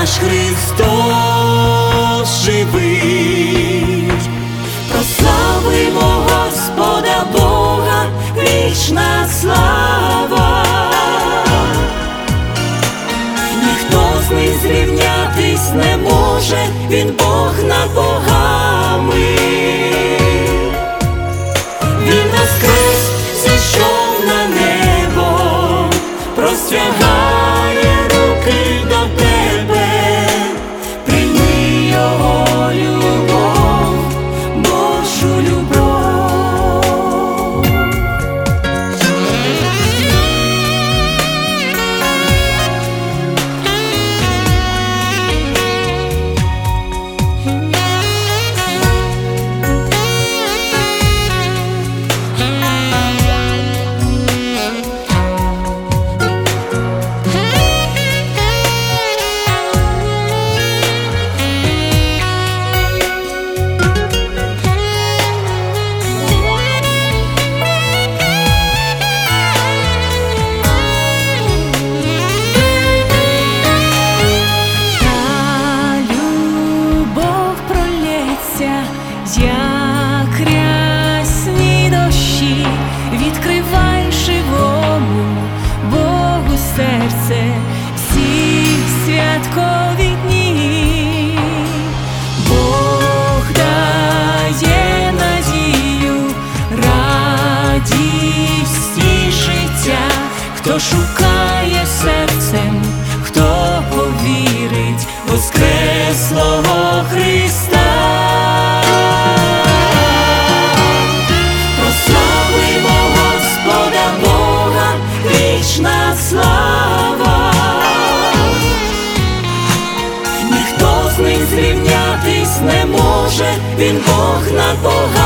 наш Христос живий. Прославимо Господа Бога, вічна слава. Ніхто з ним зрівнятись не може, він Бог над богами. Він воскрес, зійшов на небо, простягає руки до тебе. Прийми його любов, Божу любов. Як рясні дощі, відкривай живому Богу серце всі святкові дні. Бог дає надію, радість і життя, хто шукає серцем, хто повірить в воскреслого Христа. Вічна слава, ніхто з ним зрівнятись не може, він Бог над богами.